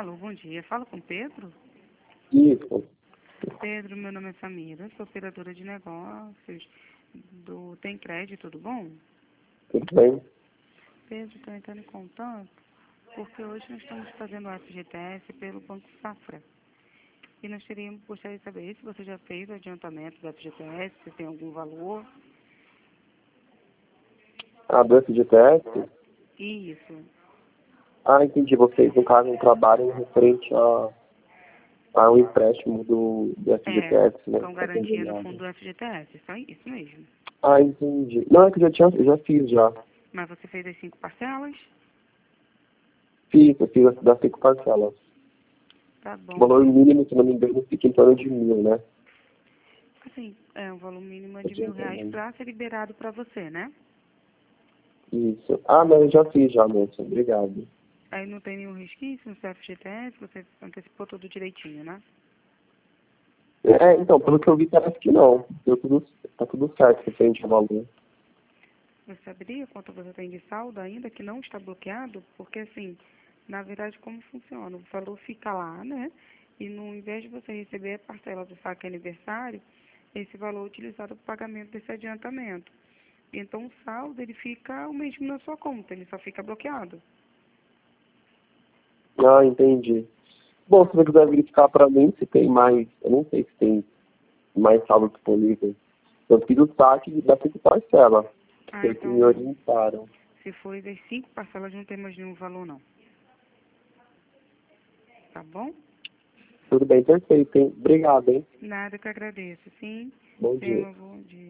Alô, bom dia. Fala com Pedro? Isso. Pedro, meu nome é Samira, sou operadora de negócios do Tem Crédito, tudo bom? Tudo bem? Pedro, estou entrando em contato porque hoje nós estamos fazendo o FGTS pelo Banco Safra. E nós gostaria de saber se você já fez o adiantamento do FGTS, se tem algum valor. Do FGTS? Isso. Entendi. Vocês, no caso, trabalham referente ao empréstimo do FGTS, né? São garantia no fundo do FGTS, só isso mesmo. Entendi. Não, é que eu já fiz já. Mas você fez as 5 parcelas? Eu fiz das 5 parcelas. Tá bom. O valor mínimo, se não me engano, fica em torno de 1.000, né? Assim, o valor mínimo é de R$ 1.000 para ser liberado para você, né? Isso. Não, eu já fiz já, moça. Obrigado. Aí não tem nenhum resquício no seu FGTS, você antecipou tudo direitinho, né? Então, pelo que eu vi, parece que não. Tá tudo certo referente ao valor. Você saberia quanto você tem de saldo ainda que não está bloqueado? Porque, assim, na verdade, como funciona? O valor fica lá, né? E no invés de você receber a parcela do saque aniversário, esse valor é utilizado para o pagamento desse adiantamento. Então, o saldo, ele fica o mesmo na sua conta, ele só fica bloqueado. Entendi. Bom, se você quiser verificar para mim se tem mais, eu não sei se tem mais saldo disponível. Eu fiz o saque das 5 parcelas, que foi que me Então, orientaram. se for das 5 parcelas, não tem mais nenhum valor, não. Tá bom? Tudo bem, perfeito, hein? Obrigado, hein? Nada que eu agradeço, sim. Bom Tenha dia. um bom dia.